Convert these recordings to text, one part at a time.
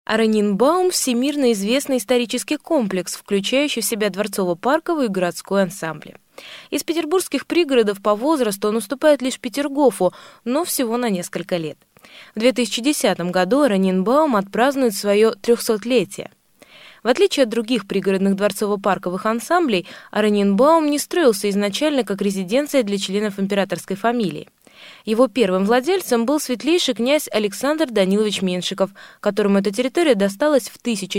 Араньенбаум – всемирно известный исторический комплекс, включающий в себя дворцово-парковый и городской ансамбли. Из петербургских пригородов по возрасту он уступает лишь Петергофу, но всего на несколько лет. В 2010 году Араньенбаум отпразднует свое 300-летие. В отличие от других пригородных дворцово-парковых ансамблей, Араньенбаум не строился изначально как резиденция для членов императорской фамилии. Его первым владельцем был светлейший князь Александр Данилович Меншиков, которому эта территория досталась в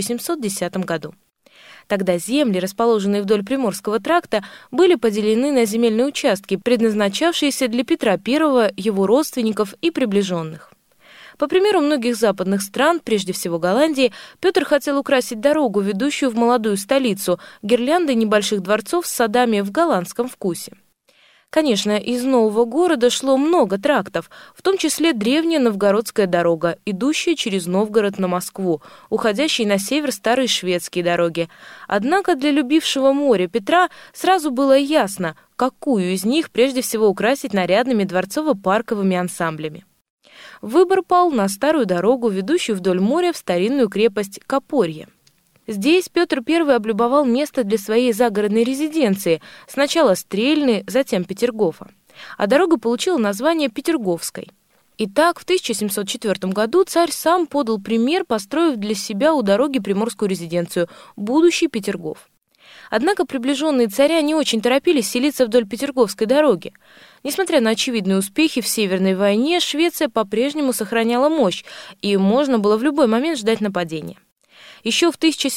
1710 году. Тогда земли, расположенные вдоль Приморского тракта, были поделены на земельные участки, предназначавшиеся для Петра I, его родственников и приближенных. По примеру многих западных стран, прежде всего Голландии, Петр хотел украсить дорогу, ведущую в молодую столицу, гирляндой небольших дворцов с садами в голландском вкусе. Конечно, из нового города шло много трактов, в том числе древняя Новгородская дорога, идущая через Новгород на Москву, уходящие на север старые шведские дороги. Однако для любившего море Петра сразу было ясно, какую из них прежде всего украсить нарядными дворцово-парковыми ансамблями. Выбор пал на старую дорогу, ведущую вдоль моря в старинную крепость Копорье. Здесь Петр I облюбовал место для своей загородной резиденции, сначала Стрельны, затем Петергофа, а дорога получила название Петерговской. Итак, в 1704 году царь сам подал пример, построив для себя у дороги приморскую резиденцию, будущий Петергоф. Однако приближенные царя не очень торопились селиться вдоль Петерговской дороги. Несмотря на очевидные успехи в Северной войне, Швеция по-прежнему сохраняла мощь, и можно было в любой момент ждать нападения. Еще в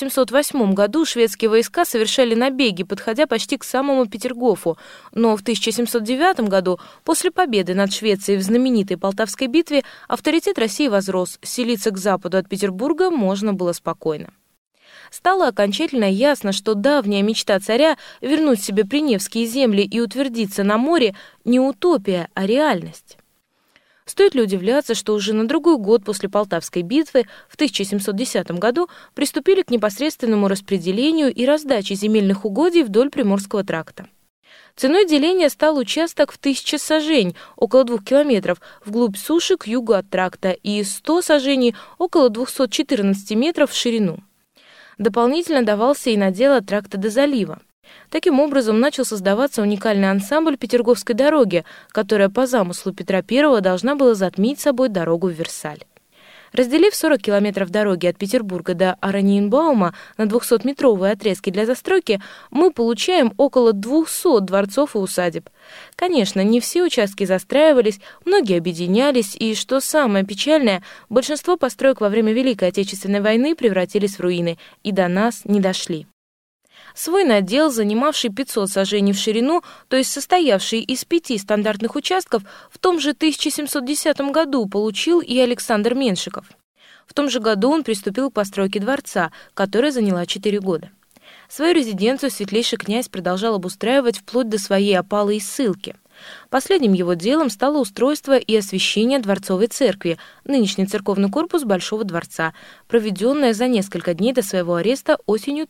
1708 году шведские войска совершали набеги, подходя почти к самому Петергофу, но в 1709 году, после победы над Швецией в знаменитой Полтавской битве, авторитет России возрос, селиться к западу от Петербурга можно было спокойно. Стало окончательно ясно, что давняя мечта царя вернуть себе Приневские земли и утвердиться на море не утопия, а реальность. Стоит ли удивляться, что уже на другой год после Полтавской битвы, в 1710 году, приступили к непосредственному распределению и раздаче земельных угодий вдоль Приморского тракта. Ценой деления стал участок в 1000 сажень, около 2 километров, вглубь суши к югу от тракта, и 100 саженей, около 214 метров в ширину. Дополнительно давался и надел от тракта до залива. Таким образом, начал создаваться уникальный ансамбль Петерговской дороги, которая по замыслу Петра I должна была затмить собой дорогу в Версаль. Разделив 40 километров дороги от Петербурга до Араньенбаума на 200-метровые отрезки для застройки, мы получаем около 200 дворцов и усадеб. Конечно, не все участки застраивались, многие объединялись, и, что самое печальное, большинство построек во время Великой Отечественной войны превратились в руины и до нас не дошли. Свой надел, занимавший 500 саженей в ширину, то есть состоявший из 5 стандартных участков, в том же 1710 году получил и Александр Меншиков. В том же году он приступил к постройке дворца, которая заняла 4 года. Свою резиденцию светлейший князь продолжал обустраивать вплоть до своей опалы и ссылки. Последним его делом стало устройство и освящение Дворцовой церкви, нынешний церковный корпус Большого дворца, проведенное за несколько дней до своего ареста осенью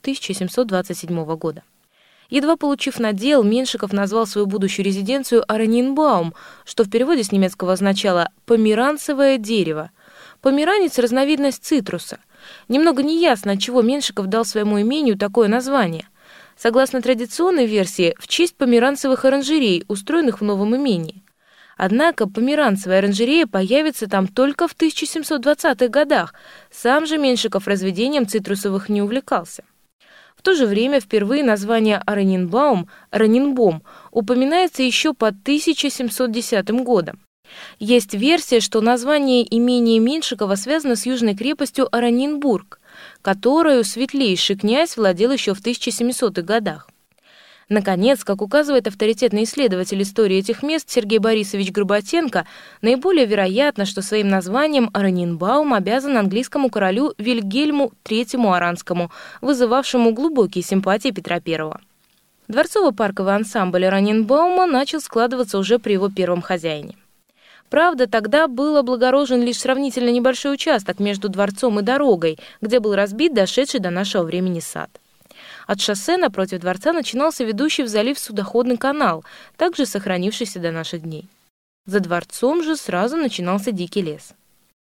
1727 года. Едва получив надел, Меншиков назвал свою будущую резиденцию Араньенбаум, что в переводе с немецкого означало «померанцевое дерево». Померанец — разновидность цитруса. Немного неясно, отчего Меншиков дал своему имению такое название. Согласно традиционной версии, в честь померанцевых оранжерей, устроенных в новом имении. Однако померанцевая оранжерея появится там только в 1720-х годах. Сам же Меншиков разведением цитрусовых не увлекался. В то же время впервые название Араньенбаум, Араньенбом, упоминается еще под 1710 годом. Есть версия, что название имения Меншикова связано с южной крепостью Араньенбург, которую светлейший князь владел еще в 1700-х годах. Наконец, как указывает авторитетный исследователь истории этих мест Сергей Борисович Горбатенко, наиболее вероятно, что своим названием Араньенбаум обязан английскому королю Вильгельму III Оранскому, вызывавшему глубокие симпатии Петра I. Дворцово-парковый ансамбль Араньенбаума начал складываться уже при его первом хозяине. Правда, тогда был облагорожен лишь сравнительно небольшой участок между дворцом и дорогой, где был разбит дошедший до нашего времени сад. От шоссе напротив дворца начинался ведущий в залив судоходный канал, также сохранившийся до наших дней. За дворцом же сразу начинался дикий лес.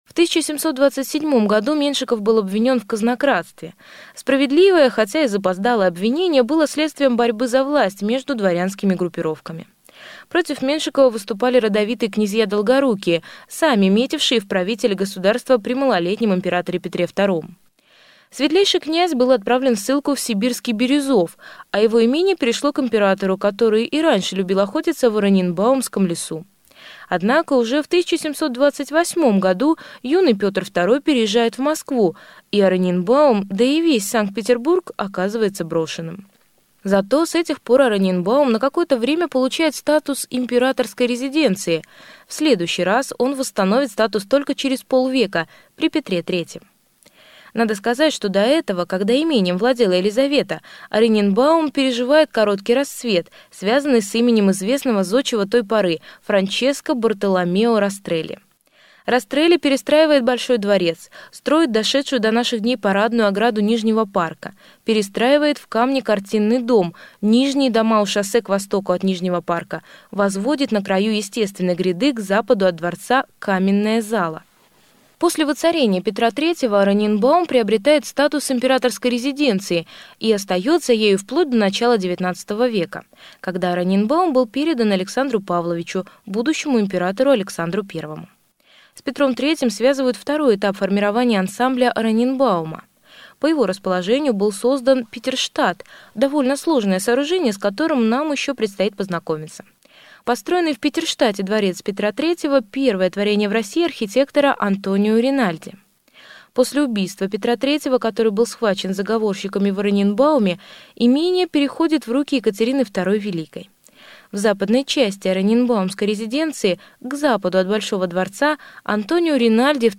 В 1727 году Меншиков был обвинен в казнократстве. Справедливое, хотя и запоздалое обвинение было следствием борьбы за власть между дворянскими группировками. Против Меншикова выступали родовитые князья Долгорукие, сами метившие в правители государства при малолетнем императоре Петре II. Светлейший князь был отправлен в ссылку в сибирский Березов, а его имение перешло к императору, который и раньше любил охотиться в Аранинбаумском лесу. Однако уже в 1728 году юный Петр II переезжает в Москву, и Аранинбаум, да и весь Санкт-Петербург оказывается брошенным. Зато с этих пор Аранинбаум на какое-то время получает статус императорской резиденции. В следующий раз он восстановит статус только через полвека, при Петре III. Надо сказать, что до этого, когда имением владела Елизавета, Аранинбаум переживает короткий расцвет, связанный с именем известного зодчего той поры Франческо Бартоломео Растрелли. Растрелли перестраивает Большой дворец, строит дошедшую до наших дней парадную ограду Нижнего парка, перестраивает в камне картинный дом, нижние дома у шоссе к востоку от Нижнего парка, возводит на краю естественной гряды к западу от дворца каменная зала. После воцарения Петра III Аранинбаум приобретает статус императорской резиденции и остается ею вплоть до начала XIX века, когда Аранинбаум был передан Александру Павловичу, будущему императору Александру I. С Петром III связывают второй этап формирования ансамбля Аранинбаума. По его расположению был создан Петерштадт, довольно сложное сооружение, с которым нам еще предстоит познакомиться. Построенный в Петерштадте дворец Петра III – первое творение в России архитектора Антонио Ринальди. После убийства Петра III, который был схвачен заговорщиками в Аранинбауме, имение переходит в руки Екатерины II Великой. В западной части Аранинбаумской резиденции, к западу от Большого дворца, Антонио Ринальди в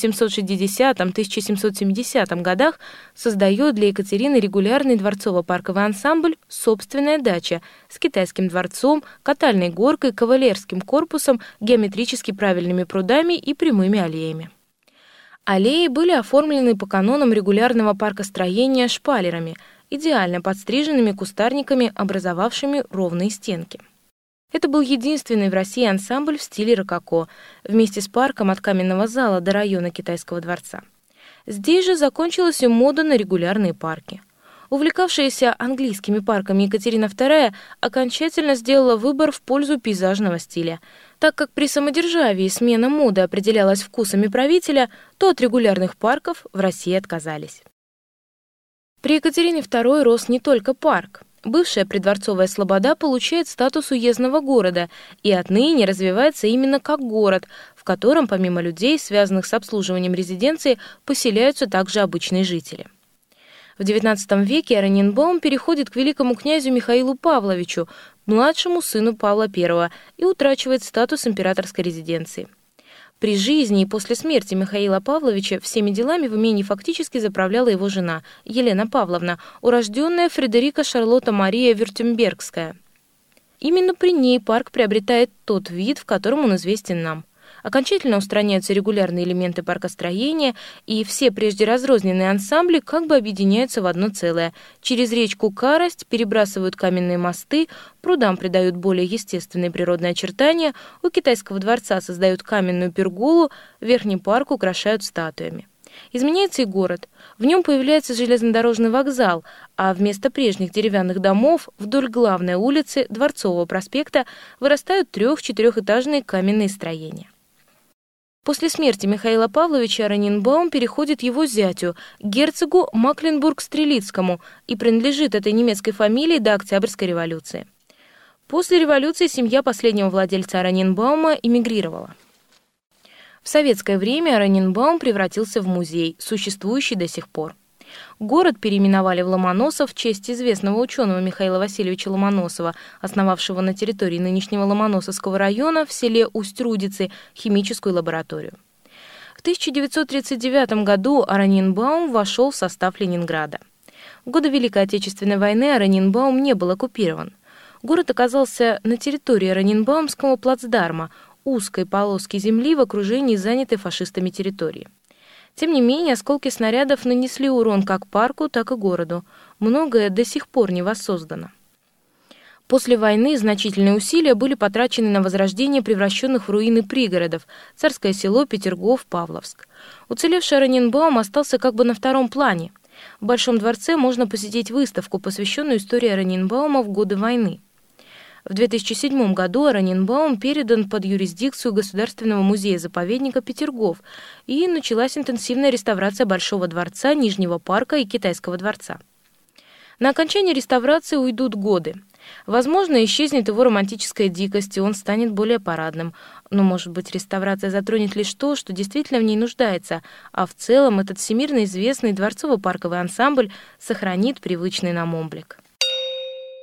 1760-1770 годах создает для Екатерины регулярный дворцово-парковый ансамбль «Собственная дача» с китайским дворцом, катальной горкой, кавалерским корпусом, геометрически правильными прудами и прямыми аллеями. Аллеи были оформлены по канонам регулярного паркостроения шпалерами, идеально подстриженными кустарниками, образовавшими ровные стенки. Это был единственный в России ансамбль в стиле рококо, вместе с парком от каменного зала до района Китайского дворца. Здесь же закончилась и мода на регулярные парки. Увлекавшаяся английскими парками Екатерина II окончательно сделала выбор в пользу пейзажного стиля. Так как при самодержавии смена моды определялась вкусами правителя, то от регулярных парков в России отказались. При Екатерине II рос не только парк. Бывшая придворцовая слобода получает статус уездного города и отныне развивается именно как город, в котором помимо людей, связанных с обслуживанием резиденции, поселяются также обычные жители. В XIX веке Аранинбаум переходит к великому князю Михаилу Павловичу, младшему сыну Павла I, и утрачивает статус императорской резиденции. При жизни и после смерти Михаила Павловича всеми делами в имении фактически заправляла его жена Елена Павловна, урожденная Фредерика Шарлотта Мария Вюртембергская. Именно при ней парк приобретает тот вид, в котором он известен нам. Окончательно устраняются регулярные элементы паркостроения, и все прежде разрозненные ансамбли как бы объединяются в одно целое. Через речку Карость перебрасывают каменные мосты, прудам придают более естественные природные очертания, у Китайского дворца создают каменную перголу, верхний парк украшают статуями. Изменяется и город. В нем появляется железнодорожный вокзал, а вместо прежних деревянных домов вдоль главной улицы Дворцового проспекта вырастают 3-4-этажные каменные строения. После смерти Михаила Павловича Аранинбаум переходит его зятю, герцогу Макленбург-Стрелицкому, и принадлежит этой немецкой фамилии до Октябрьской революции. После революции семья последнего владельца Аранинбаума эмигрировала. В советское время Аранинбаум превратился в музей, существующий до сих пор. Город переименовали в Ломоносов в честь известного ученого Михаила Васильевича Ломоносова, основавшего на территории нынешнего Ломоносовского района в селе Усть-Рудицы химическую лабораторию. В 1939 году Аранинбаум вошел в состав Ленинграда. В годы Великой Отечественной войны Аранинбаум не был оккупирован. Город оказался на территории Аранинбаумского плацдарма, узкой полоски земли в окружении занятой фашистами территории. Тем не менее, осколки снарядов нанесли урон как парку, так и городу. Многое до сих пор не воссоздано. После войны значительные усилия были потрачены на возрождение превращенных в руины пригородов – Царское село, Петергоф, Павловск. Уцелевший Ораниенбаум остался как бы на втором плане. В Большом дворце можно посетить выставку, посвященную истории Ораниенбаума в годы войны. В 2007 году Ораниенбаум передан под юрисдикцию Государственного музея-заповедника Петергоф, и началась интенсивная реставрация Большого дворца, Нижнего парка и Китайского дворца. На окончание реставрации уйдут годы. Возможно, исчезнет его романтическая дикость, и он станет более парадным. Но, может быть, реставрация затронет лишь то, что действительно в ней нуждается, а в целом этот всемирно известный дворцово-парковый ансамбль сохранит привычный нам облик.